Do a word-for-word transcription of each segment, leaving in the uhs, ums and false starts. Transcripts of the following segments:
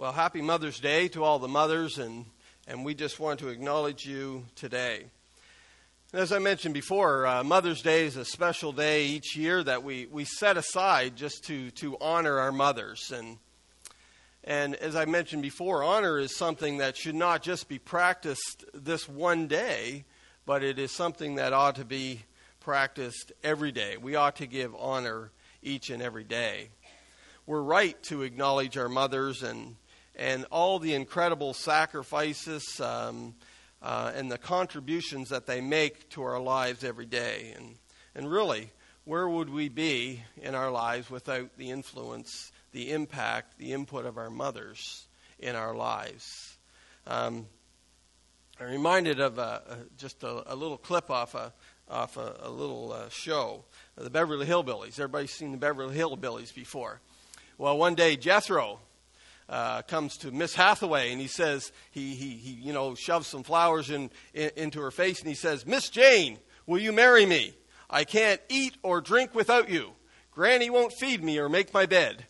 Well, happy Mother's Day to all the mothers, and, and we just want to acknowledge you today. As I mentioned before, uh, Mother's Day is a special day each year that we, we set aside just to, to honor our mothers. And, and as I mentioned before, honor is something that should not just be practiced this one day, but it is something that ought to be practiced every day. We ought to give honor each and every day. We're right to acknowledge our mothers and and all the incredible sacrifices um, uh, and the contributions that they make to our lives every day. And and really, where would we be in our lives without the influence, the impact, the input of our mothers in our lives? Um, I'm reminded of a, a, just a, a little clip off a off a, a little uh, show, the Beverly Hillbillies. Everybody's seen the Beverly Hillbillies before. Well, one day Jethro Uh, comes to Miss Hathaway, and he says, he, he, he you know, shoves some flowers in, in, into her face, and he says, "Miss Jane, will you marry me? I can't eat or drink without you. Granny won't feed me or make my bed."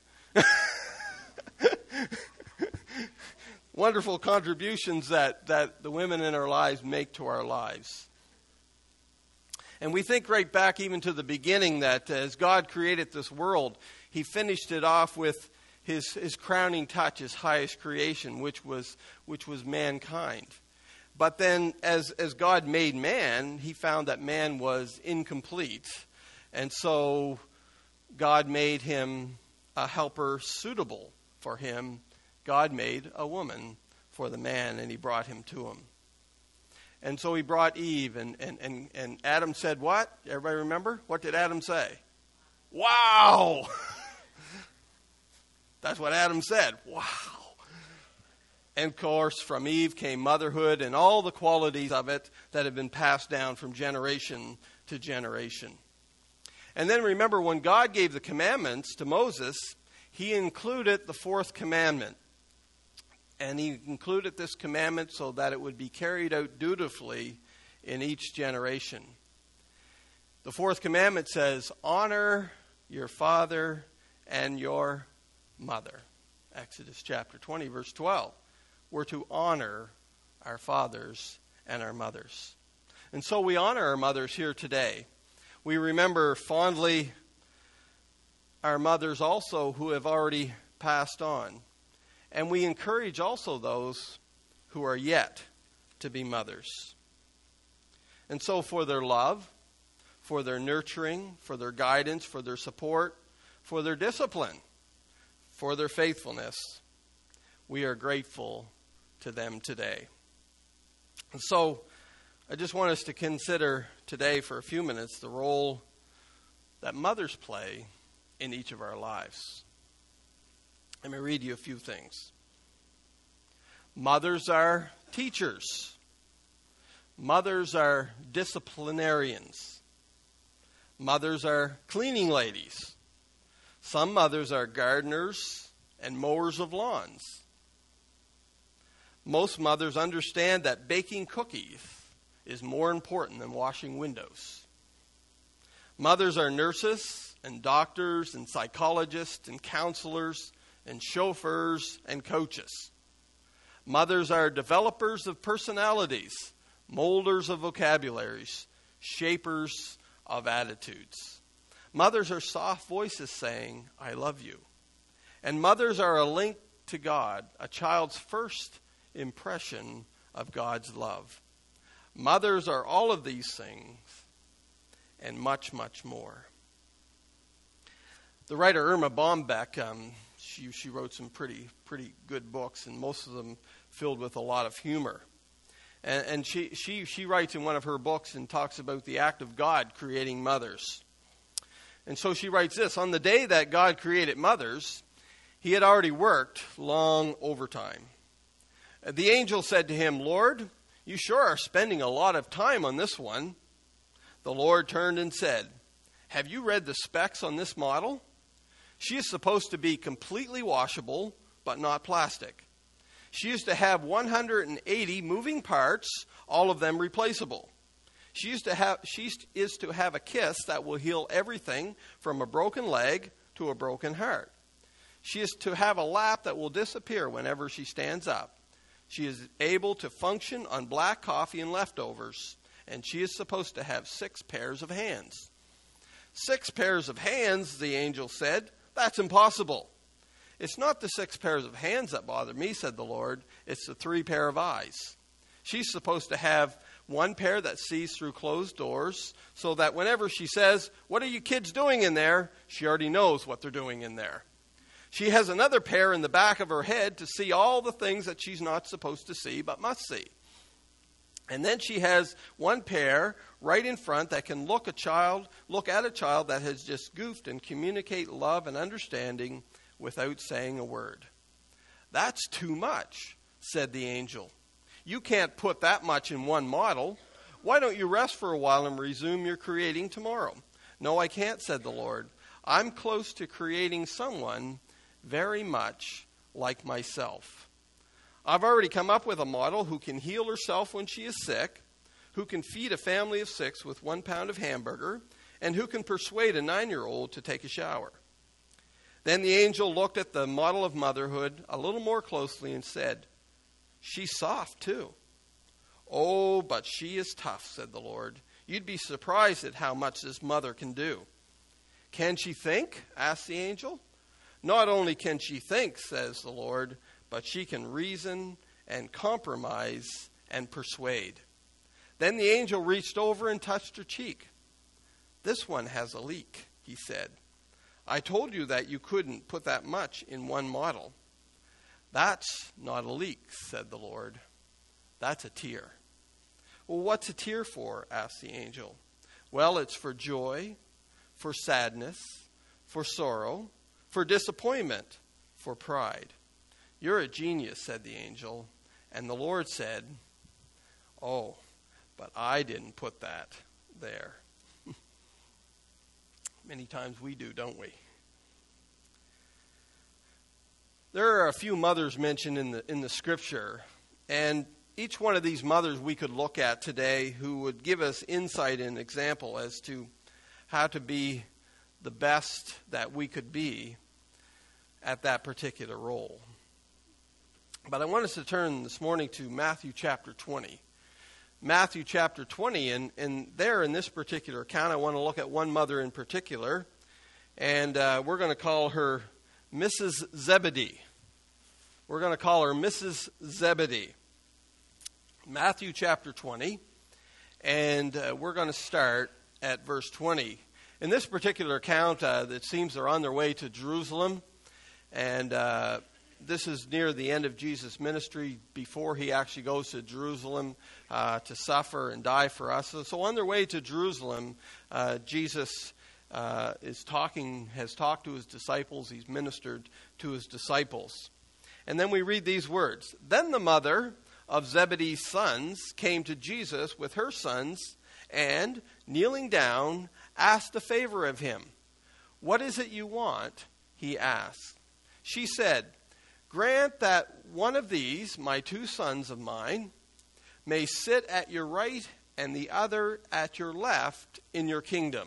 Wonderful contributions that, that the women in our lives make to our lives. And we think right back even to the beginning that as God created this world, he finished it off with His his crowning touch, his highest creation, which was which was mankind. But then as as God made man, he found that man was incomplete. And so God made him a helper suitable for him. God made a woman for the man, and he brought him to him. And so he brought Eve, and, and, and, and Adam said what? Everybody remember? What did Adam say? Wow! That's what Adam said. Wow. And of course, from Eve came motherhood and all the qualities of it that have been passed down from generation to generation. And then remember, when God gave the commandments to Moses, he included the fourth commandment. And he included this commandment so that it would be carried out dutifully in each generation. The fourth commandment says, "Honor your father and your mother." Exodus chapter twenty, verse twelve. We're to honor our fathers and our mothers. And so we honor our mothers here today. We remember fondly our mothers also who have already passed on. And we encourage also those who are yet to be mothers. And so for their love, for their nurturing, for their guidance, for their support, for their discipline, for their faithfulness, we are grateful to them today. And so I just want us to consider today for a few minutes the role that mothers play in each of our lives. Let me read you a few things. Mothers are teachers. Mothers are disciplinarians. Mothers are cleaning ladies. Some mothers are gardeners and mowers of lawns. Most mothers understand that baking cookies is more important than washing windows. Mothers are nurses and doctors and psychologists and counselors and chauffeurs and coaches. Mothers are developers of personalities, molders of vocabularies, shapers of attitudes. Mothers are soft voices saying, "I love you." And mothers are a link to God, a child's first impression of God's love. Mothers are all of these things and much, much more. The writer Irma Bombeck, um, she, she wrote some pretty, pretty good books, and most of them filled with a lot of humor. And, and she, she, she writes in one of her books and talks about the act of God creating mothers. And so she writes this: "On the day that God created mothers, he had already worked long overtime. The angel said to him, 'Lord, you sure are spending a lot of time on this one.' The Lord turned and said, 'Have you read the specs on this model? She is supposed to be completely washable, but not plastic. She is to have one hundred eighty moving parts, all of them replaceable. She is to have, she is to have a kiss that will heal everything from a broken leg to a broken heart. She is to have a lap that will disappear whenever she stands up. She is able to function on black coffee and leftovers, and she is supposed to have six pairs of hands. Six pairs of hands, the angel said. That's impossible. It's not the six pairs of hands that bother me, said the Lord. It's the three pair of eyes. She's supposed to have one pair that sees through closed doors, so that whenever she says, "What are you kids doing in there?" she already knows what they're doing in there. She has another pair in the back of her head to see all the things that she's not supposed to see but must see. And then she has one pair right in front that can look a child, look at a child that has just goofed and communicate love and understanding without saying a word. That's too much, said the angel. You can't put that much in one model. Why don't you rest for a while and resume your creating tomorrow? No, I can't, said the Lord. I'm close to creating someone very much like myself. I've already come up with a model who can heal herself when she is sick, who can feed a family of six with one pound of hamburger, and who can persuade a nine-year-old to take a shower. Then the angel looked at the model of motherhood a little more closely and said, "She's soft, too." "Oh, but she is tough," said the Lord. "You'd be surprised at how much this mother can do." "Can she think?" asked the angel. "Not only can she think," says the Lord, "but she can reason and compromise and persuade." Then the angel reached over and touched her cheek. "This one has a leak," he said. "I told you that you couldn't put that much in one model." "That's not a leak," said the Lord. "That's a tear." "Well, what's a tear for?" asked the angel. "Well, it's for joy, for sadness, for sorrow, for disappointment, for pride." "You're a genius," said the angel. And the Lord said, "Oh, but I didn't put that there." Many times we do, don't we? There are a few mothers mentioned in the in the scripture, and each one of these mothers we could look at today who would give us insight and example as to how to be the best that we could be at that particular role. But I want us to turn this morning to Matthew chapter twenty. Matthew chapter twenty, and, and there in this particular account, I want to look at one mother in particular, and uh, we're going to call her Missus Zebedee. We're going to call her Missus Zebedee. Matthew chapter twenty, and uh, we're going to start at verse twenty. In this particular account, uh, it seems they're on their way to Jerusalem, and uh, this is near the end of Jesus' ministry before he actually goes to Jerusalem uh, to suffer and die for us. So, so on their way to Jerusalem, uh, Jesus uh, is talking, has talked to his disciples. He's ministered to his disciples. And then we read these words. "Then the mother of Zebedee's sons came to Jesus with her sons and, kneeling down, asked a favor of him. 'What is it you want?' he asked. She said, 'Grant that one of these, my two sons of mine, may sit at your right and the other at your left in your kingdom.'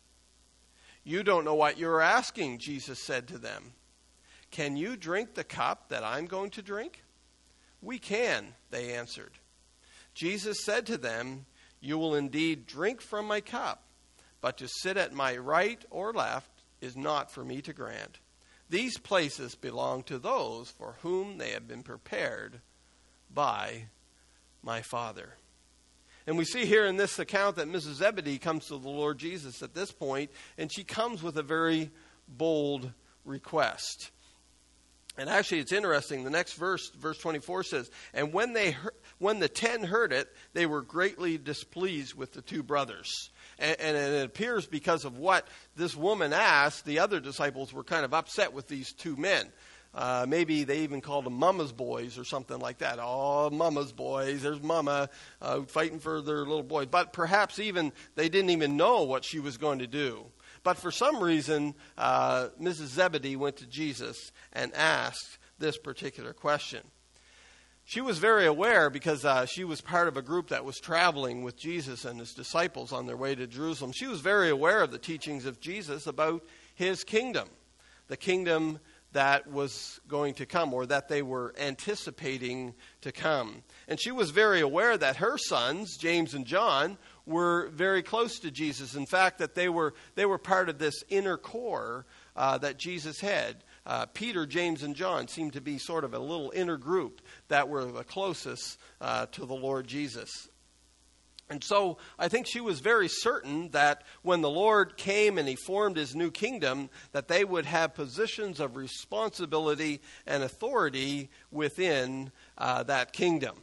'You don't know what you're asking,' Jesus said to them. 'Can you drink the cup that I'm going to drink?' 'We can,' they answered. Jesus said to them, 'You will indeed drink from my cup, but to sit at my right or left is not for me to grant. These places belong to those for whom they have been prepared by my Father.'" And we see here in this account that Missus Zebedee comes to the Lord Jesus at this point, and she comes with a very bold request. And actually, it's interesting. The next verse, verse twenty-four says, "And when they heard, when the ten heard it, they were greatly displeased with the two brothers." And, and it appears because of what this woman asked, the other disciples were kind of upset with these two men. Uh, maybe they even called them Mama's boys or something like that. Oh, Mama's boys. There's Mama uh, fighting for their little boy. But perhaps even they didn't even know what she was going to do. But for some reason, uh, Missus Zebedee went to Jesus and asked this particular question. She was very aware because uh, she was part of a group that was traveling with Jesus and his disciples on their way to Jerusalem. She was very aware of the teachings of Jesus about his kingdom, the kingdom that was going to come, or that they were anticipating to come. And she was very aware that her sons, James and John, were very close to Jesus. In fact, that they were they were part of this inner core uh, that Jesus had. Uh, Peter, James, and John seemed to be sort of a little inner group that were the closest uh, to the Lord Jesus. And so I think she was very certain that when the Lord came and he formed his new kingdom, that they would have positions of responsibility and authority within uh, that kingdom.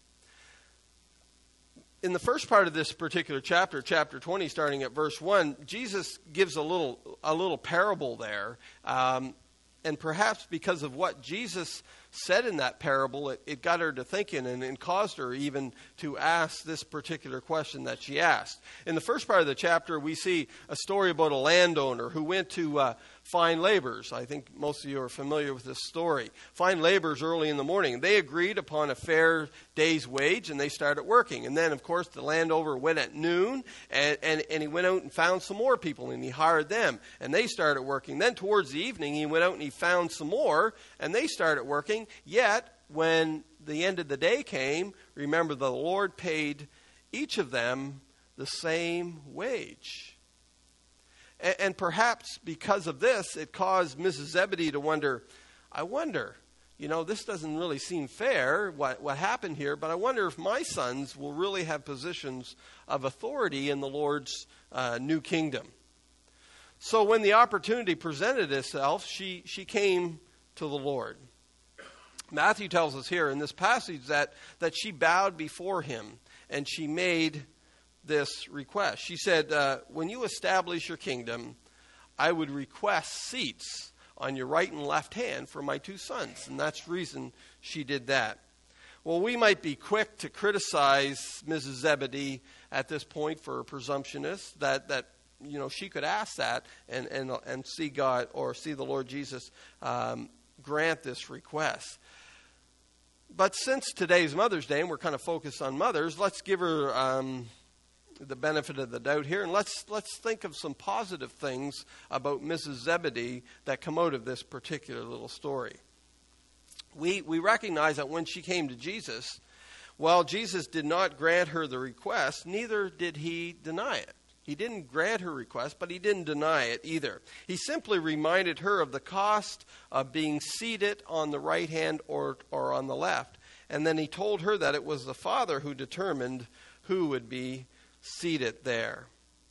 In the first part of this particular chapter, chapter twenty, starting at verse one, Jesus gives a little a little parable there. Um, and perhaps because of what Jesus said in that parable, it, it got her to thinking and, and caused her even to ask this particular question that she asked. In the first part of the chapter, we see a story about a landowner who went to uh, find laborers. I think most of you are familiar with this story. Find laborers early in the morning. They agreed upon a fair day's wage, and they started working. And then, of course, the landowner went at noon, and, and, and he went out and found some more people, and he hired them, and they started working. Then towards the evening, he went out and he found some more, and they started working. Yet, when the end of the day came, remember, the Lord paid each of them the same wage. And, and perhaps because of this, it caused Missus Zebedee to wonder, I wonder, you know, this doesn't really seem fair, what, what happened here, but I wonder if my sons will really have positions of authority in the Lord's uh, new kingdom. So when the opportunity presented itself, she, she came to the Lord. Matthew tells us here in this passage that, that she bowed before him and she made this request. She said, uh, when you establish your kingdom, I would request seats on your right and left hand for my two sons. And that's the reason she did that. Well, we might be quick to criticize Missus Zebedee at this point for a presumptionist, that, that you know, she could ask that and, and, and see God or see the Lord Jesus um, grant this request. But since today's Mother's Day, and we're kind of focused on mothers, let's give her um, the benefit of the doubt here, and let's let's think of some positive things about Missus Zebedee that come out of this particular little story. We we recognize that when she came to Jesus, while Jesus did not grant her the request, neither did he deny it. He didn't grant her request, but he didn't deny it either. He simply reminded her of the cost of being seated on the right hand or, or on the left. And then he told her that it was the Father who determined who would be seated there.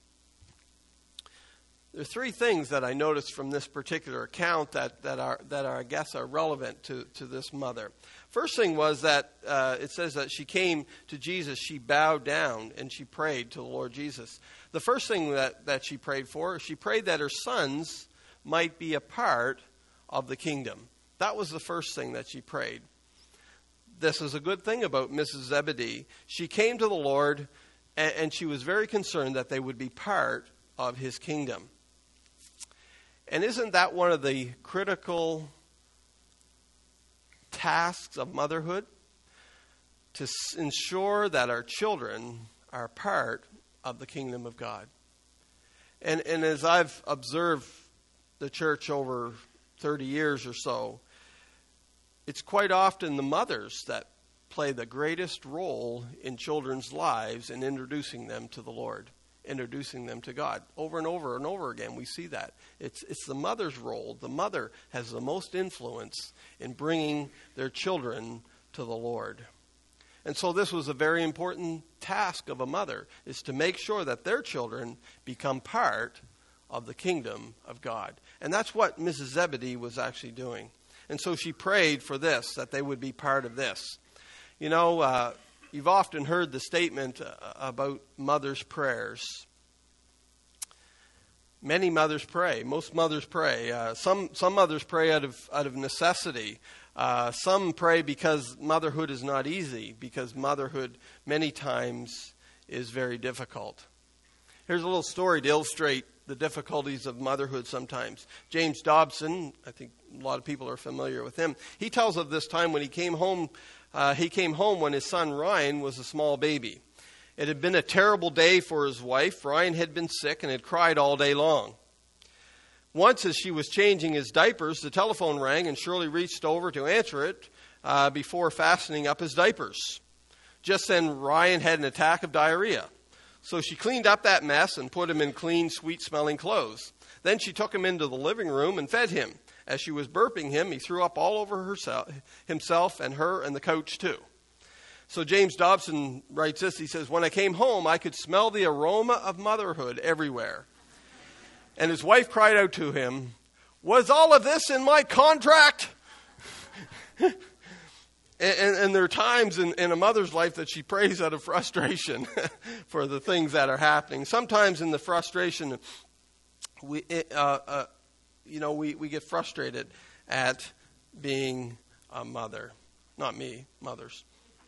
There are three things that I noticed from this particular account that, that are, that are, I guess, are relevant to, to this mother. First thing was that uh, it says that she came to Jesus, she bowed down, and she prayed to the Lord Jesus. The first thing that, that she prayed for, she prayed that her sons might be a part of the kingdom. That was the first thing that she prayed. This is a good thing about Missus Zebedee. She came to the Lord, and, and she was very concerned that they would be part of his kingdom. And isn't that one of the critical tasks of motherhood? To s- ensure that our children are part of the kingdom of God. And, and as I've observed the church over thirty years or so, it's quite often the mothers that play the greatest role in children's lives in introducing them to the Lord. Introducing them to God. Over and over and over again, we see that. It's it's the mother's role. The mother has the most influence in bringing their children to the Lord. And so this was a very important task of a mother, is to make sure that their children become part of the kingdom of God. And that's what Missus Zebedee was actually doing. And so she prayed for this, that they would be part of this. You know, uh, you've often heard the statement uh, about mothers' prayers. Many mothers pray. Most mothers pray. Uh, some some mothers pray out of out of necessity. Uh, some pray because motherhood is not easy, because motherhood many times is very difficult. Here's a little story to illustrate the difficulties of motherhood sometimes. James Dobson, I think a lot of people are familiar with him. He tells of this time when he came home. Uh, he came home when his son Ryan was a small baby. It had been a terrible day for his wife. Ryan had been sick and had cried all day long. Once, as she was changing his diapers, the telephone rang, and Shirley reached over to answer it uh, before fastening up his diapers. Just then, Ryan had an attack of diarrhea. So she cleaned up that mess and put him in clean, sweet-smelling clothes. Then she took him into the living room and fed him. As she was burping him, he threw up all over herself, himself and her and the couch too. So James Dobson writes this. He says, when I came home, I could smell the aroma of motherhood everywhere. And his wife cried out to him, was all of this in my contract? and, and, and there are times in, in a mother's life that she prays out of frustration for the things that are happening. Sometimes in the frustration, we, uh, uh, you know, we, we get frustrated at being a mother. Not me, mothers.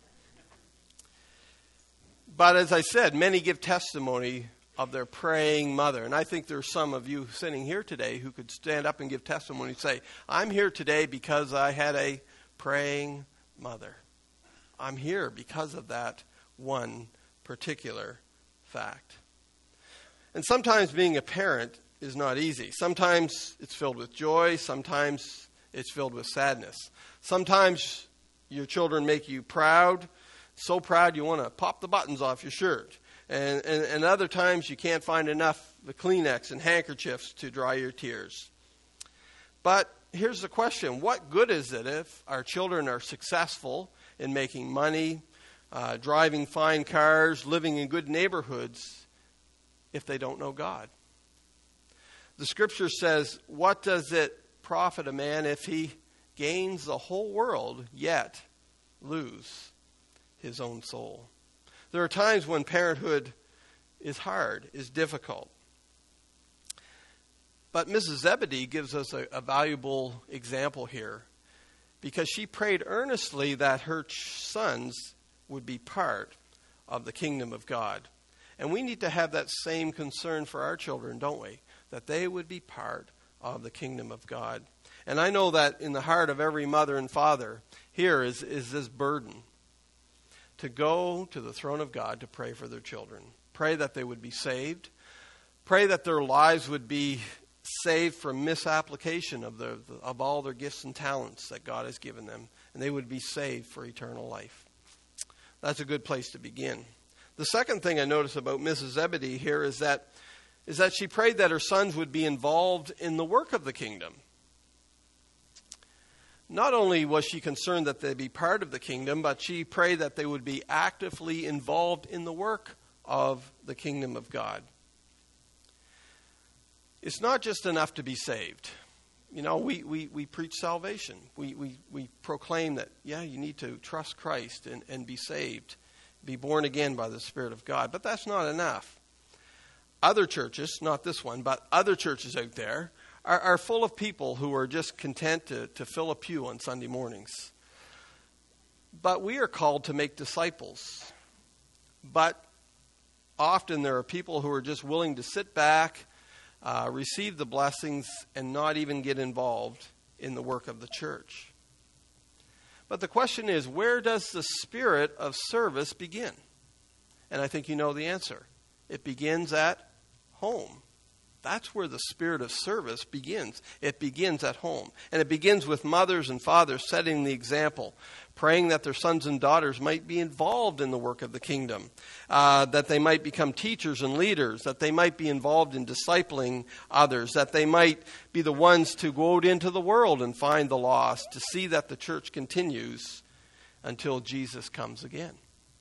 But as I said, many give testimony of their praying mother. And I think there's some of you sitting here today who could stand up and give testimony and say, I'm here today because I had a praying mother. I'm here because of that one particular fact. And sometimes being a parent is not easy. Sometimes it's filled with joy. Sometimes it's filled with sadness. Sometimes your children make you proud. So proud you want to pop the buttons off your shirt. And, and, and other times you can't find enough the Kleenex and handkerchiefs to dry your tears. But here's the question. What good is it if our children are successful in making money, uh, driving fine cars, living in good neighborhoods, if they don't know God? The scripture says, what does it profit a man if he gains the whole world, yet lose his own soul? There are times when parenthood is hard, is difficult. But Missus Zebedee gives us a, a valuable example here because she prayed earnestly that her ch- sons would be part of the kingdom of God. And we need to have that same concern for our children, don't we? That they would be part of the kingdom of God. And I know that in the heart of every mother and father here is, is this burden to go to the throne of God to pray for their children. Pray that they would be saved. Pray that their lives would be saved from misapplication of, the, of all their gifts and talents that God has given them. And they would be saved for eternal life. That's a good place to begin. The second thing I notice about Missus Zebedee here is that, is that she prayed that her sons would be involved in the work of the kingdom. Not only was she concerned that they be part of the kingdom, but she prayed that they would be actively involved in the work of the kingdom of God. It's not just enough to be saved. You know, we, we, we preach salvation. We, we, we proclaim that, yeah, you need to trust Christ and, and be saved, be born again by the Spirit of God. But that's not enough. Other churches, not this one, but other churches out there, Are, are full of people who are just content to, to fill a pew on Sunday mornings. But we are called to make disciples. But often there are people who are just willing to sit back, uh, receive the blessings, and not even get involved in the work of the church. But the question is, where does the spirit of service begin? And I think you know the answer. It begins at home. That's where the spirit of service begins. It begins at home. And it begins with mothers and fathers setting the example, praying that their sons and daughters might be involved in the work of the kingdom, uh, that they might become teachers and leaders, that they might be involved in discipling others, that they might be the ones to go out into the world and find the lost, to see that the church continues until Jesus comes again.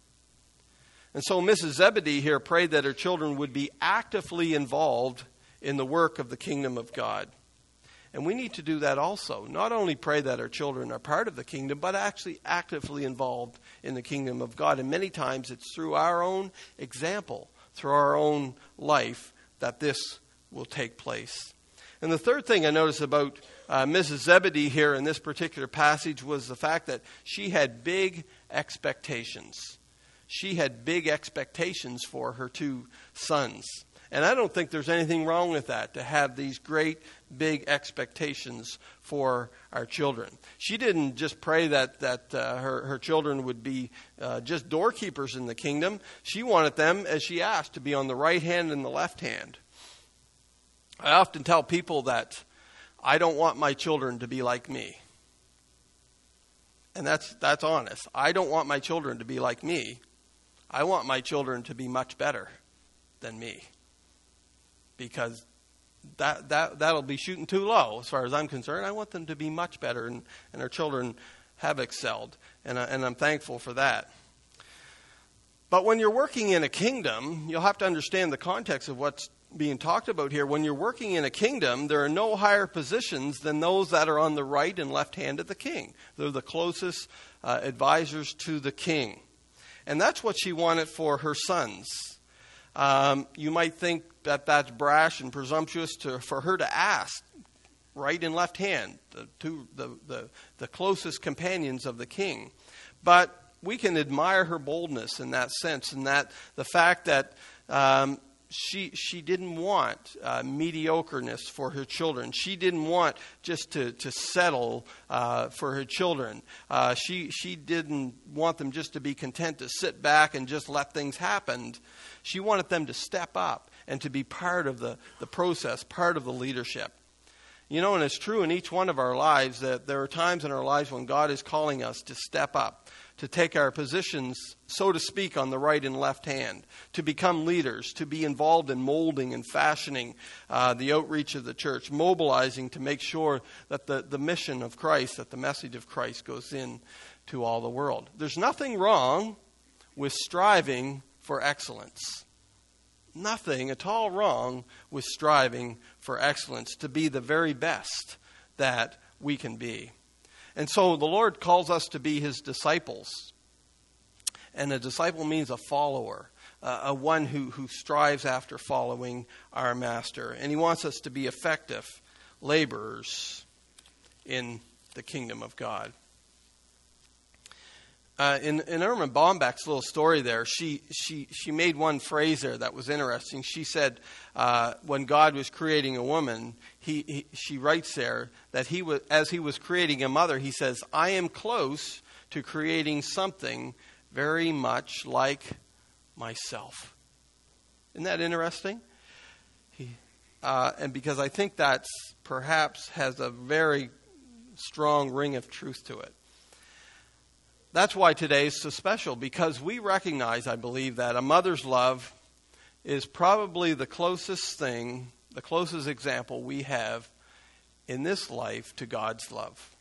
And so Missus Zebedee here prayed that her children would be actively involved in the work of the kingdom of God. And we need to do that also. Not only pray that our children are part of the kingdom, but actually actively involved in the kingdom of God. And many times it's through our own example, through our own life, that this will take place. And the third thing I notice about uh, Missus Zebedee here in this particular passage was the fact that she had big expectations. She had big expectations for her two sons. And I don't think there's anything wrong with that, to have these great, big expectations for our children. She didn't just pray that, that uh, her, her children would be uh, just doorkeepers in the kingdom. She wanted them, as she asked, to be on the right hand and the left hand. I often tell people that I don't want my children to be like me. And that's that's honest. I don't want my children to be like me. I want my children to be much better than me. Because that that that'll be shooting too low as far as I'm concerned. I want them to be much better, and, and our children have excelled. And, I, and I'm thankful for that. But when you're working in a kingdom, you'll have to understand the context of what's being talked about here. When you're working in a kingdom, there are no higher positions than those that are on the right and left hand of the king. They're the closest uh, advisors to the king. And that's what she wanted for her sons. Um, you might think that that's brash and presumptuous to, for her to ask right and left hand, the, two, the, the, the closest companions of the king. But we can admire her boldness in that sense, and that the fact that um, She she didn't want uh, mediocreness for her children. She didn't want just to to settle uh, for her children. Uh, she she didn't want them just to be content to sit back and just let things happen. She wanted them to step up and to be part of the, the process, part of the leadership. You know, and it's true in each one of our lives that there are times in our lives when God is calling us to step up, to take our positions, so to speak, on the right and left hand, to become leaders, to be involved in molding and fashioning uh, the outreach of the church, mobilizing to make sure that the, the mission of Christ, that the message of Christ goes in to all the world. There's nothing wrong with striving for excellence. Nothing at all wrong with striving for excellence, to be the very best that we can be. And so the Lord calls us to be his disciples. And a disciple means a follower, uh, a one who, who strives after following our master. And he wants us to be effective laborers in the kingdom of God. Uh, in, in Erma Bombeck's little story there, she, she, she made one phrase there that was interesting. She said, uh, when God was creating a woman, he, he she writes there that he was, as he was creating a mother, he says, I am close to creating something very much like myself. Isn't that interesting? He, uh, and because I think that's perhaps has a very strong ring of truth to it. That's why today is so special, because we recognize, I believe, that a mother's love is probably the closest thing, the closest example we have in this life to God's love.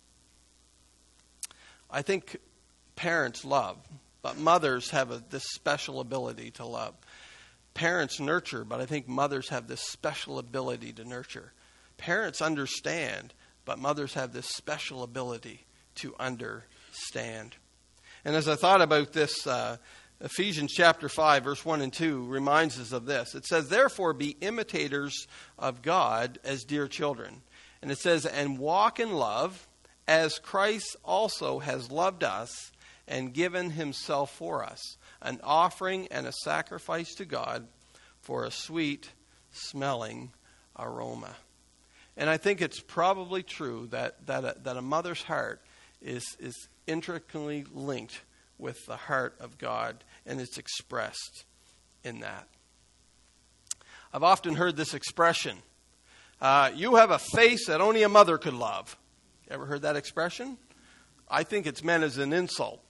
I think parents love, but mothers have a, this special ability to love. Parents nurture, but I think mothers have this special ability to nurture. Parents understand, but mothers have this special ability to understand. Stand. And as I thought about this, uh, Ephesians chapter five, verse one and two reminds us of this. It says, therefore be imitators of God as dear children. And it says, and walk in love as Christ also has loved us and given himself for us, an offering and a sacrifice to God for a sweet smelling aroma. And I think it's probably true that, that, a, that a mother's heart is is intricately linked with the heart of God, and it's expressed in that. I've often heard this expression, uh, you have a face that only a mother could love. Ever heard that expression? I think it's meant as an insult.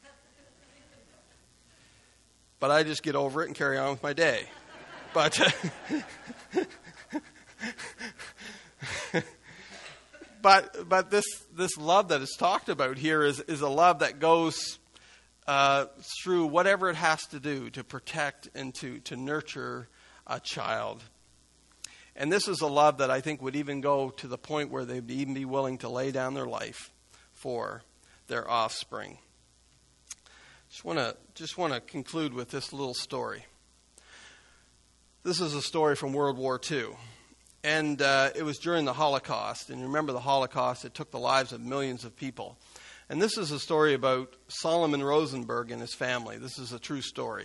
But I just get over it and carry on with my day. But But but this this love that is talked about here is, is a love that goes uh, through whatever it has to do to protect and to, to nurture a child. And this is a love that I think would even go to the point where they'd even be willing to lay down their life for their offspring. Just want to just want to conclude with this little story. This is a story from World War Two. And uh, it was during the Holocaust. And you remember the Holocaust, it took the lives of millions of people. And this is a story about Solomon Rosenberg and his family. This is a true story.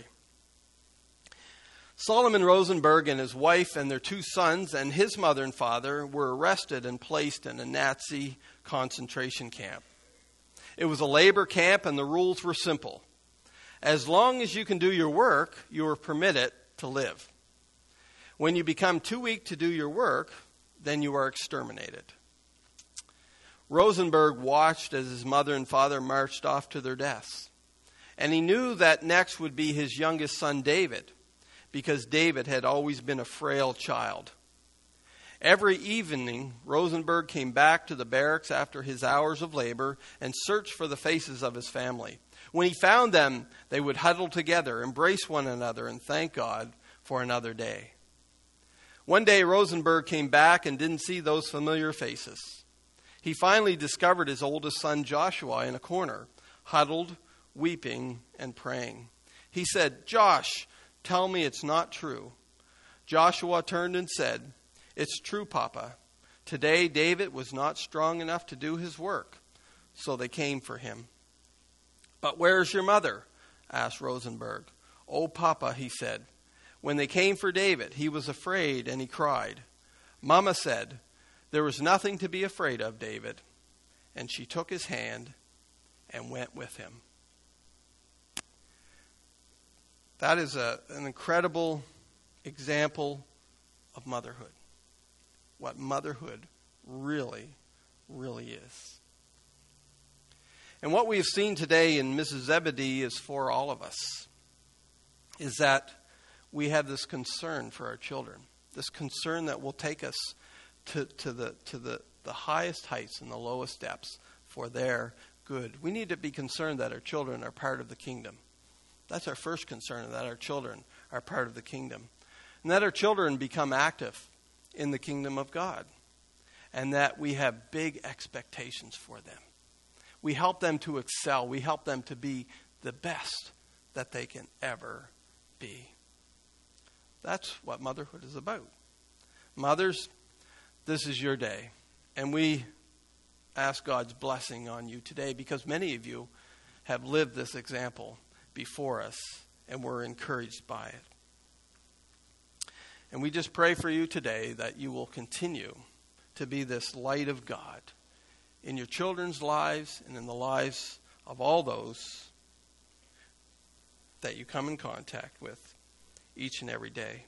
Solomon Rosenberg and his wife and their two sons and his mother and father were arrested and placed in a Nazi concentration camp. It was a labor camp, and the rules were simple. As long as you can do your work, you are permitted to live. When you become too weak to do your work, then you are exterminated. Rosenberg watched as his mother and father marched off to their deaths. And he knew that next would be his youngest son, David, because David had always been a frail child. Every evening, Rosenberg came back to the barracks after his hours of labor and searched for the faces of his family. When he found them, they would huddle together, embrace one another, and thank God for another day. One day, Rosenberg came back and didn't see those familiar faces. He finally discovered his oldest son, Joshua, in a corner, huddled, weeping, and praying. He said, "Josh, tell me it's not true." Joshua turned and said, "It's true, Papa. Today David was not strong enough to do his work, so they came for him." "But where's your mother?" asked Rosenberg. "Oh, Papa," he said, "when they came for David, he was afraid and he cried. Mama said, 'There was nothing to be afraid of, David.' And she took his hand and went with him." That is a, an incredible example of motherhood. What motherhood really, really is. And what we have seen today in Missus Zebedee is for all of us, is that we have this concern for our children, this concern that will take us to, to the to the, the highest heights and the lowest depths for their good. We need to be concerned that our children are part of the kingdom. That's our first concern, that our children are part of the kingdom. And that our children become active in the kingdom of God. And that we have big expectations for them. We help them to excel. We help them to be the best that they can ever be. That's what motherhood is about. Mothers, this is your day. And we ask God's blessing on you today because many of you have lived this example before us and were encouraged by it. And we just pray for you today that you will continue to be this light of God in your children's lives and in the lives of all those that you come in contact with each and every day.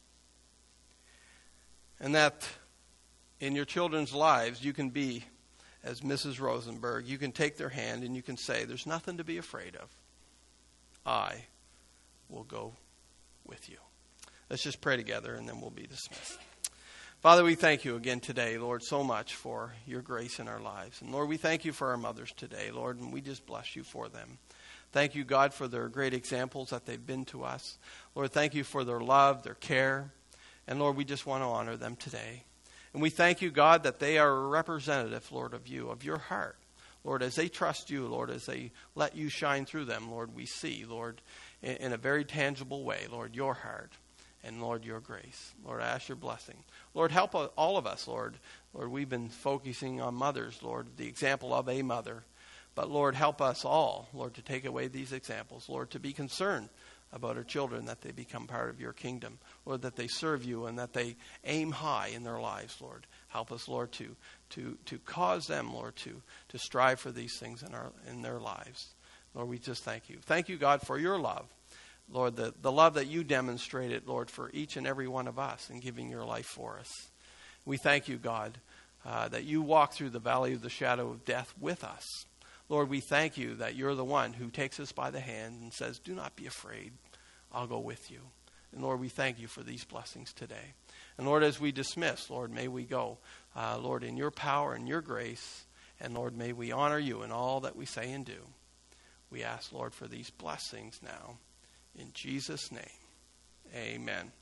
And that in your children's lives you can be as Missus Rosenberg. You can take their hand and you can say, "There's nothing to be afraid of. I will go with you." Let's just pray together and then we'll be dismissed. Father, we thank you again today, Lord, so much for your grace in our lives. And Lord, we thank you for our mothers today, Lord, and we just bless you for them. Thank you, God, for their great examples that they've been to us. Lord, thank you for their love, their care. And Lord, we just want to honor them today. And we thank you, God, that they are a representative, Lord, of you, of your heart. Lord, as they trust you, Lord, as they let you shine through them, Lord, we see, Lord, in, in a very tangible way, Lord, your heart. And Lord, your grace. Lord, I ask your blessing. Lord, help all of us, Lord. Lord, we've been focusing on mothers, Lord, the example of a mother. But Lord, help us all, Lord, to take away these examples. Lord, to be concerned about our children, that they become part of your kingdom. Lord, that they serve you and that they aim high in their lives, Lord. Help us, Lord, to to to cause them, Lord, to to strive for these things in our in their lives. Lord, we just thank you. Thank you, God, for your love. Lord, the, the love that you demonstrated, Lord, for each and every one of us in giving your life for us. We thank you, God, uh, that you walk through the valley of the shadow of death with us. Lord, we thank you that you're the one who takes us by the hand and says, "Do not be afraid. I'll go with you." And Lord, we thank you for these blessings today. And Lord, as we dismiss, Lord, may we go, uh, Lord, in your power and your grace. And Lord, may we honor you in all that we say and do. We ask, Lord, for these blessings now. In Jesus' name, amen.